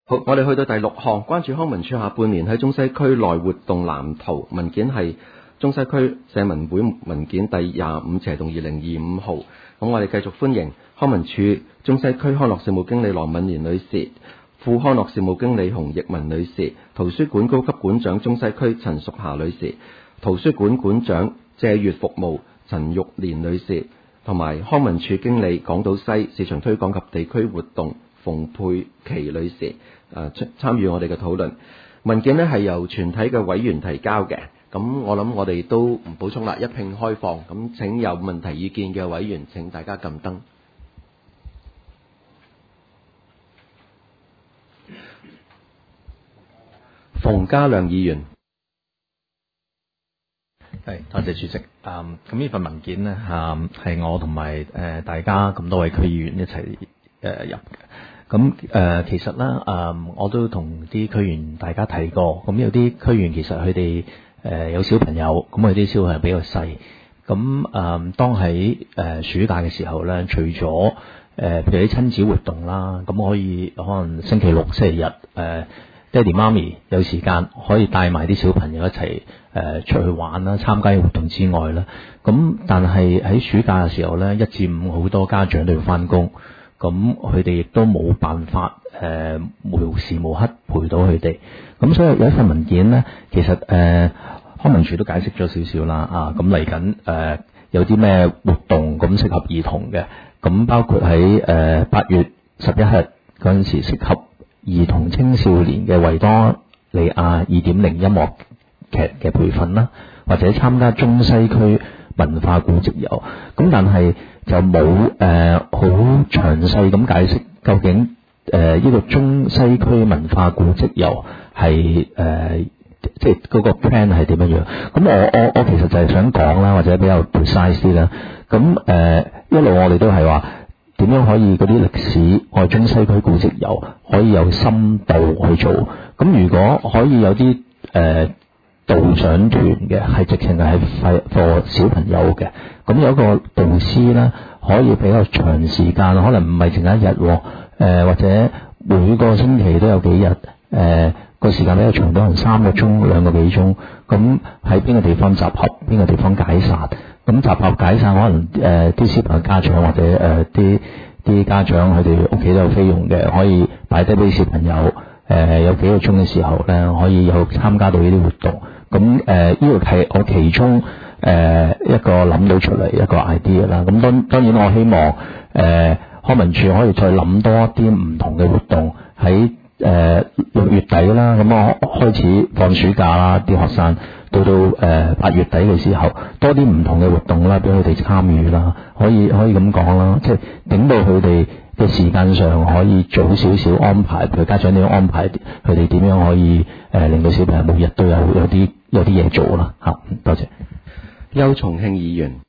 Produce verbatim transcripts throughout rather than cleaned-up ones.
好，我哋去到第六項，關注康文署下半年喺中西區內活動藍圖，文件係中西區社民會文件第廿五斜動二零二五號。咁我哋繼續歡迎康文署中西區康樂事務經理羅敏蓮女士、副康樂事務經理洪奕文女士、圖書館高級館長中西區陳淑霞女士、圖書館館長借閱服務陳玉蓮女士，同埋康文署經理港島西市場推廣及地區活動馮佩琪女士。誒參與我哋嘅討論。文件呢係由全體嘅委員提交嘅，咁我諗我哋都唔補充啦，一併開放。咁請有問題意見嘅委員請大家撳燈。馮家亮議員。 係，多謝主席。嗯，咁呢份文件呢，嗯係我同埋誒大家咁多位區議員一齊誒、呃、入嘅。咁誒、呃、其實咧誒、呃、我都同啲區員大家提過，咁有啲區員其實佢哋誒有小朋友，咁佢啲小朋友比較細，咁誒、呃、當喺誒、呃、暑假嘅時候咧，除咗誒、呃、譬如啲親子活動啦，咁可以可能星期六、星期日誒、呃、爹哋媽咪有時間可以帶埋啲小朋友一齊誒、呃、出去玩啦、參加活動之外啦，咁但係喺暑假嘅時候咧，一至五好多家長都要返工。咁佢哋亦都冇辦法誒、呃、無時無刻陪到佢哋，咁所以有一份文件呢，其實誒、呃、康文署都解釋咗少少啦啊，咁嚟緊誒有啲咩活動咁適合兒童嘅，咁包括喺誒八月十一日嗰陣時適合兒童青少年嘅維多利亞二點零音樂劇嘅培訓啦，或者參加中西區文化古蹟遊，咁但係就冇誒好詳細咁解釋究竟誒呢、呃這個中西區文化古蹟遊係誒即係嗰個 plan 係點樣樣？咁我我我其實就係想講啦，或者比較 precise 啲啦。咁誒、呃、一路我哋都係話點樣可以嗰啲歷史我哋中西區古蹟遊可以有深度去做。咁如果可以有啲誒、呃導賞團嘅係直情係係 for 小朋友嘅，咁有一個導師咧可以比較長時間，可能唔係淨係一日，誒、呃、或者每個星期都有幾日，誒、呃、個時間比較長，可能三個鐘、兩個幾鐘，咁喺邊個地方集合，邊個地方解散，咁集合解散可能誒啲、呃、小朋友家長或者誒啲啲家長佢哋屋企都有費用嘅，可以擺低俾小朋友，誒、呃、有幾個鐘嘅時候咧可以有參加到呢啲活動。咁誒呢個係我其中誒、呃、一個諗到出嚟一個 idea 啦。咁當當然我希望誒、呃、康文署可以再諗多一啲唔同嘅活動喺誒六月底啦。咁我開始放暑假啦，啲學生到到誒八月底嘅時候，多啲唔同嘅活動啦，俾佢哋參與啦。可以可以咁講啦，即係頂到佢哋嘅時間上可以早少少安排，譬如家長點樣安排，佢哋點樣可以誒、呃、令到小朋友每日都有有啲有啲嘢做啦嚇。多謝。 邱重慶議員。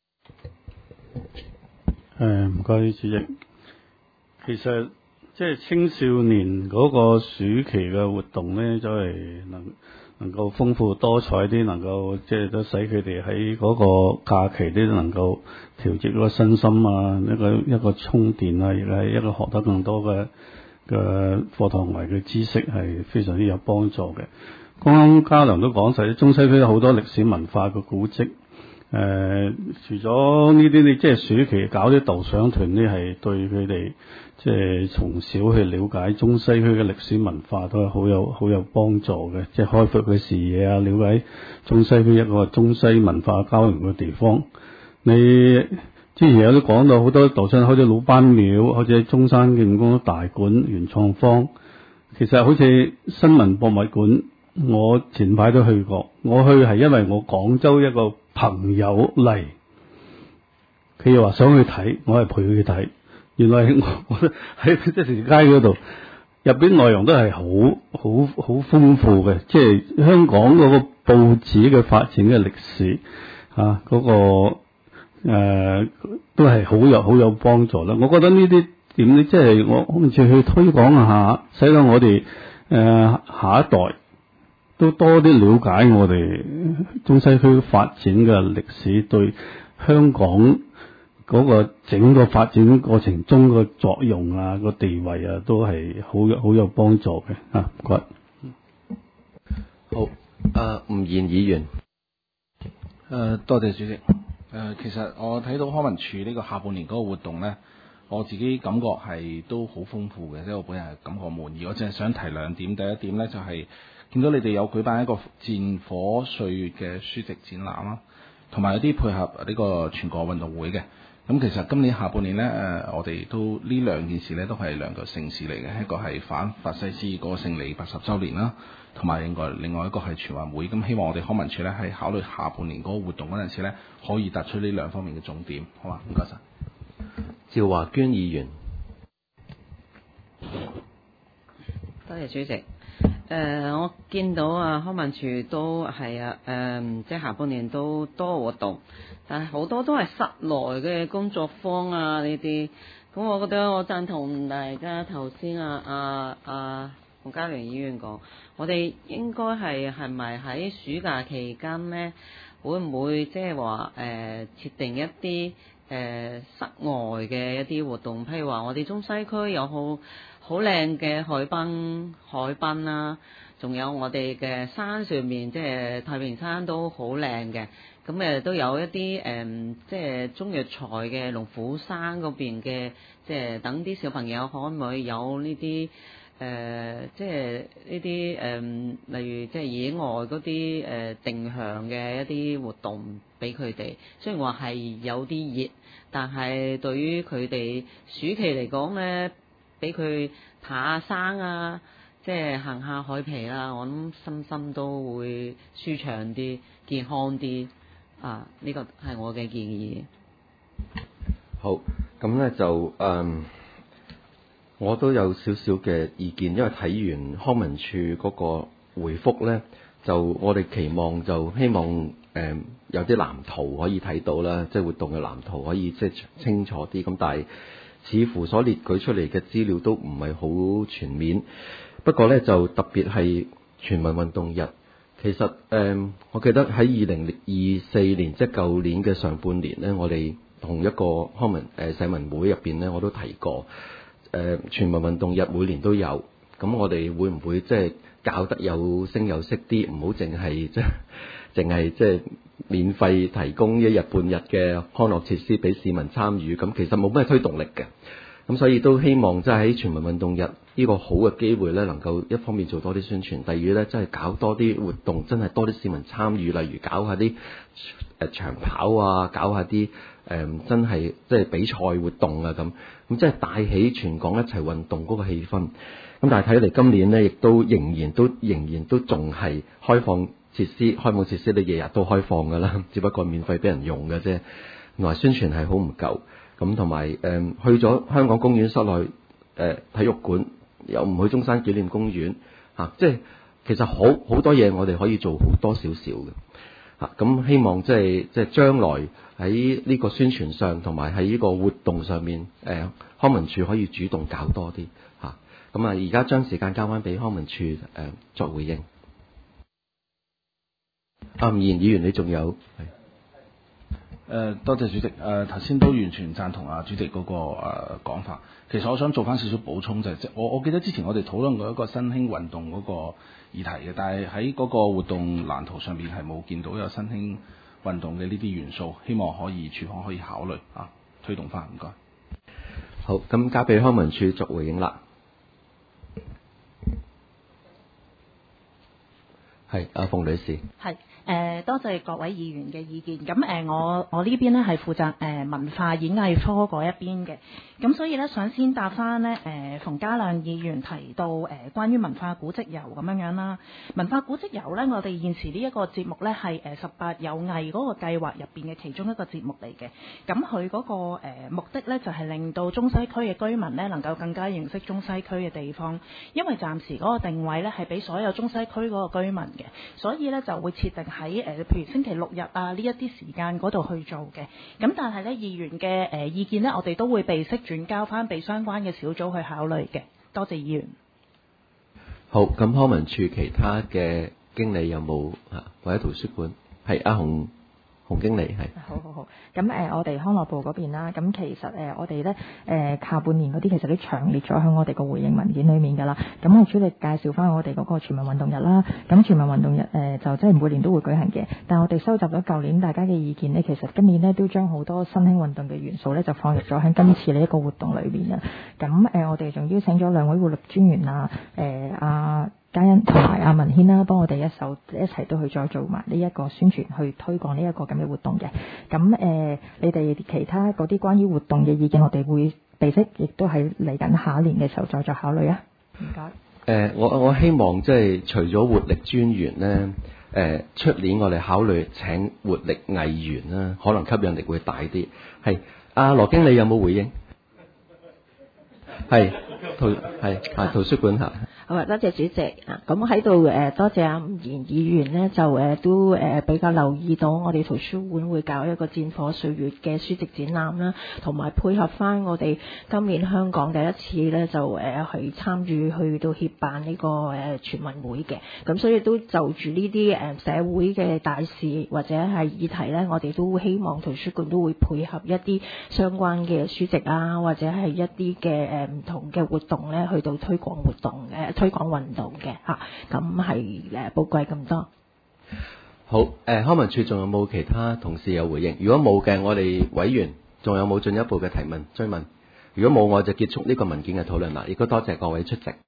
誒唔該主席，其實即係青少年嗰個暑期嘅活動咧，就係能能夠豐富多彩啲，能夠即係都使佢哋喺嗰個假期都能夠調節嗰個身心啊，一個一個充電啊，亦係一個學得更多嘅嘅課堂外嘅知識，係非常之有幫助嘅。剛剛嘉良都講晒，中西區有好多歷史文化嘅古蹟。誒、呃，除咗呢啲，你即係暑期搞啲導賞團呢，係對佢哋即係從小去了解中西區嘅歷史文化都係好有好有幫助嘅，即係開闊佢視野啊，了解中西區一個中西文化交融嘅地方。你之前有都講到好多導賞，好似魯班廟，好似喺中山嘅故宮大館、元創方，其實好似新聞博物館，我前排都去過。我去係因為我廣州一個朋友嚟，佢又話想去睇，我係陪佢去睇。原來我覺得喺即係條街嗰度，入邊內容都係好好好豐富嘅，即係香港嗰個報紙嘅發展嘅歷史啊，嗰、嗰個誒、呃、都係好有好有幫助啦。我覺得呢啲點咧，即係我好似去推廣下，使到我哋誒、呃、下一代都多啲了解我哋中西區發展嘅歷史，對香港嗰個整個發展過程中個作用啊、個地位啊，都係好有好有幫助嘅啊。唔該。 好，啊吳彥議員。 誒、呃，多謝主席。誒、呃，其實我睇到康文署呢個下半年嗰個活動呢，我自己感覺係都好豐富嘅，即係我本人係感覺滿意。我淨係想提兩點，第一點呢，就係、是、見到你哋有舉辦一個戰火歲月嘅書籍展覽啦，同埋有啲配合呢個全國運動會嘅。咁其實今年下半年呢，誒、呃，我哋都呢兩件事呢，都係兩個盛事嚟嘅，一個係反法西斯嗰個勝利八十週年啦，同埋另外另外一個係全運會。咁希望我哋康文署呢，喺考慮下半年嗰個活動嗰陣時呢，可以突出呢兩方面嘅重點，好嘛？唔該晒。 趙華娟議員。 多謝主席。誒、呃，我見到啊，康文署都係啊，誒、呃，即係下半年都多活動，但係好多都係室內嘅工作坊啊呢啲。咁我覺得我贊同大家頭先啊啊啊馮嘉良議員講，我哋應該係係咪喺暑假期間呢，會唔會即係話誒設定一啲誒、呃、室外嘅一啲活動？譬如話我哋中西區有好好靚嘅海濱海濱啦，仲有我哋嘅山上面，即係太平山都好靚嘅。咁誒都有一啲誒、嗯，即係中藥材嘅龍虎山嗰邊嘅，即係等啲小朋友可唔可以有呢啲誒，即係呢啲誒，例如即係野外嗰啲誒定向嘅一啲活動俾佢哋。雖然話係有啲熱，但係對於佢哋暑期嚟講咧，俾佢爬下山啊，即係行下海皮啦，我諗身心都會舒暢啲、健康啲啊！呢個係我嘅建議。 好，咁咧就誒、嗯，我都有少少嘅意見，因為睇完康文署嗰個回覆咧，就我哋期望就希望誒、嗯、有啲藍圖可以睇到啦，即係活動嘅藍圖可以即係清楚啲。咁但係似乎所列舉出嚟嘅資料都唔係好全面。不過咧就特別係全民運動日。其實誒、嗯，我記得喺二零二四年，即係舊年嘅上半年呢，我哋同一個康文誒社民會入邊呢，我都提過誒、呃、全民運動日每年都有。咁我哋會唔會即係教得有聲有色啲，唔好淨係即係淨係即係免費提供一日半日嘅康樂設施俾市民參與？咁其實冇咩推動力嘅。咁所以都希望即係喺全民運動日呢個好嘅機會咧，能夠一方面做多啲宣傳，第二咧真係搞多啲活動，真係多啲市民參與，例如搞下啲誒長跑啊，搞下啲誒、呃、真係即係比賽活動啊咁，咁即係帶起全港一齊運動嗰個氣氛。咁但係睇嚟今年呢，亦都仍然都仍然都仲係開放設施，開放設施你日日都開放㗎啦，只不過免費俾人用嘅啫，同埋宣傳係好唔夠。咁同埋誒去咗香港公園室內誒、呃、體育館，又唔去中山紀念公園嚇、啊，即係其實好好多嘢我哋可以做好多少少嘅嚇。咁、啊、希望即係即係將來喺呢個宣傳上，同埋喺呢個活動上面，誒、呃、康文署可以主動搞多啲嚇。咁啊，而家將時間交翻俾康文署誒、呃、作回應。阿吳彥議員，你仲有係？ 誒、呃、多謝主席，誒頭先都完全贊同啊主席嗰、那個誒講、呃、法。其實我想做翻少少補充，就係、是、我我記得之前我哋討論過一個新興運動嗰個議題嘅，但係喺嗰個活動藍圖上邊係冇見到有新興運動嘅呢啲元素，希望可以署方可以考慮啊推動翻，唔該。 好，咁交俾康文署作回應啦。係，阿馮女士。 係。誒、呃、多謝各位議員嘅意見。咁誒、呃、我我呢邊咧係負責誒、呃、文化演藝科嗰一邊嘅。咁所以咧想先答翻咧誒馮嘉亮議員提到誒、呃、關於文化古蹟遊咁樣樣啦。文化古蹟遊咧，我哋現時呢一個節目咧係誒十八有藝嗰個計劃入邊嘅其中一個節目嚟嘅。咁佢嗰個、呃、目的咧就係、是、令到中西區嘅居民咧能夠更加認識中西區嘅地方，因為暫時嗰個定位咧係俾所有中西區嗰個居民嘅，所以咧就會設定喺誒，譬如星期六日啊呢一啲時間嗰度去做嘅。咁但係咧，議員嘅誒意見咧，我哋都會備悉轉交翻俾相關嘅小組去考慮嘅。多謝議員。 好，咁康文署其他嘅經理有冇啊？或者圖書館係阿洪洪經理係。 好好好，咁誒、呃，我哋康樂部嗰邊啦，咁其實誒、呃，我哋咧誒下半年嗰啲其實都詳列咗喺我哋個回應文件裏面㗎啦。咁我主力介紹翻我哋嗰個全民運動日啦。咁全民運動日誒、呃、就即係每年都會舉行嘅，但係我哋收集咗舊年大家嘅意見咧，其實今年咧都將好多新興運動嘅元素咧就放入咗喺今次呢一個活動裏邊啊。咁誒、呃，我哋仲邀請咗兩位活力專員啊，誒阿嘉欣同埋阿文軒啦，幫我哋一手一齊都去再做埋呢一個宣傳，去推廣呢一個咁嘅活動嘅。咁誒、呃，你哋其他嗰啲關於活動嘅意見，我哋會備悉，亦都係嚟緊下一年嘅時候再作考慮啊。唔該。誒、 呃，我我希望即係除咗活力專員咧，誒、呃、出年我哋考慮請活力藝員啦，可能吸引力會大啲。係，阿羅經理有冇回應？係圖係啊圖書館嚇。 好啊，多謝主席啊！咁喺度誒，多謝阿吳賢議員呢，就誒、呃、都誒、呃、比較留意到我哋圖書館會搞一個戰火歲月嘅書籍展覽啦，同埋配合翻我哋今年香港第一次咧就誒、呃、去參與去到協辦呢、這個誒、呃、全運會嘅，咁所以都就住呢啲誒社會嘅大事或者係議題咧，我哋都希望圖書館都會配合一啲相關嘅書籍啊，或者係一啲嘅誒唔同嘅活動咧，去到推廣活動嘅。呃推廣運動嘅嚇，咁係誒寶貴咁多。 好，誒、呃、康文署仲有冇其他同事有回應？如果冇嘅，我哋委員仲有冇進一步嘅提問追問？如果冇，我就結束呢個文件嘅討論啦。亦都多謝各位出席。